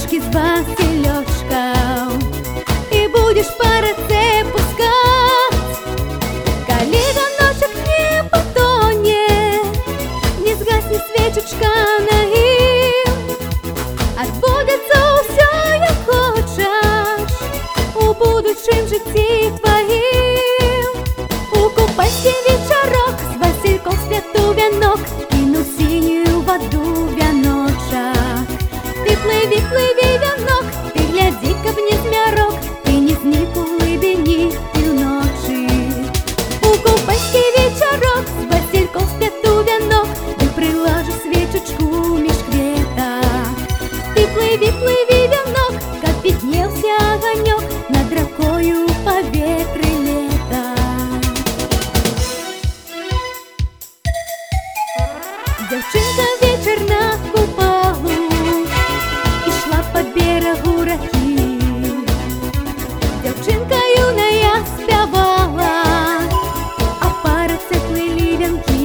варенички с василечком, и будешь по роце пускать. Коли веночек не потонет, не сгаснет свечечка на им, отбудется усё, як хочеш у будущем житті твоїм. Укупайся вечорок, з Васильком святу вінок, кину в синюю воду віночок. Ти пливи, пливи, вінок, ти гляди-ка вниз мірок, ти не зник у глибині півночі. Укупайся вечорок, з Васильком святу вінок, і приложу свічечку між кветок. Ти пливи, пливи, вінок, как піднявся огонек над рекою по ветры лета. Девчинка вечер на купалу и шла по берегу реки. Девчинка юная спевала, а парусе плыли венки.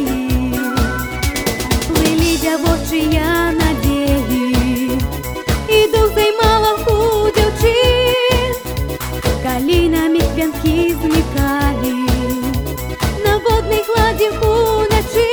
Плыли девочия надеи, и дух займала у девчин. Калинами венки зникали на водной глади у ночи.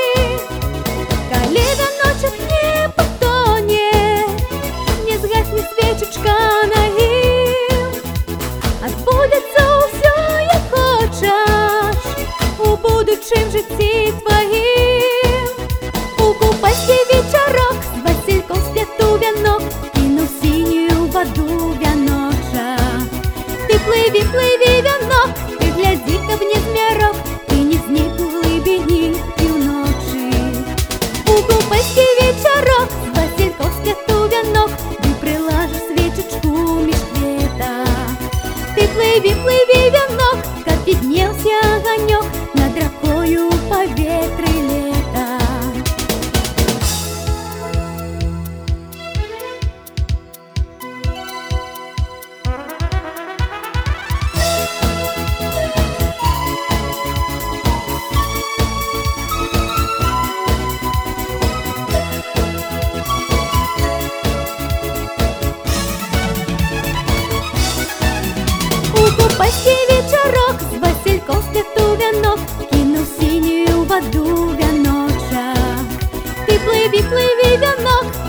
Коли веночек не потонет, не сгаснет свечечка на им, отбудется усё, як хочеш у будущем житті твоїм. Укупайся вечорок, з Васильком святу вінок, кину в синюю воду віночок. Ти пливи, пливи, вінок, ти гляди-ка вниз мірок, ти не зник у глибині півночі. Укупайся вечорок, з Васильком святу вінок, і приложу свічечку між кветок. Ти пливи, пливи, вінок, как піднявся огонек над рекою по ветры лета. Укупайся вечорок, з Васильком святу вінок, кину в синюю воду віночок. Ти пливи, пливи, вінок,